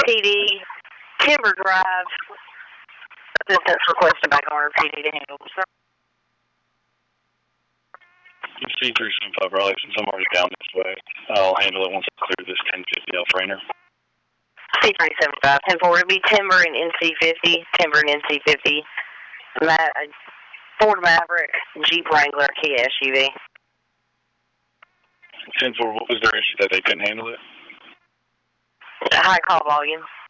PD, Timber Drive, assistance requested by Garner PD to handle, sir. C375 Raleigh, since I'm already down this way, I'll handle it once I clear this 1050 Alpha Rainer. C375, 10-4, it'll be Timber and NC50, Timber and NC50, Ford Maverick, Jeep Wrangler, Kia SUV. 10-4, what was their issue that they couldn't handle it? High call volume.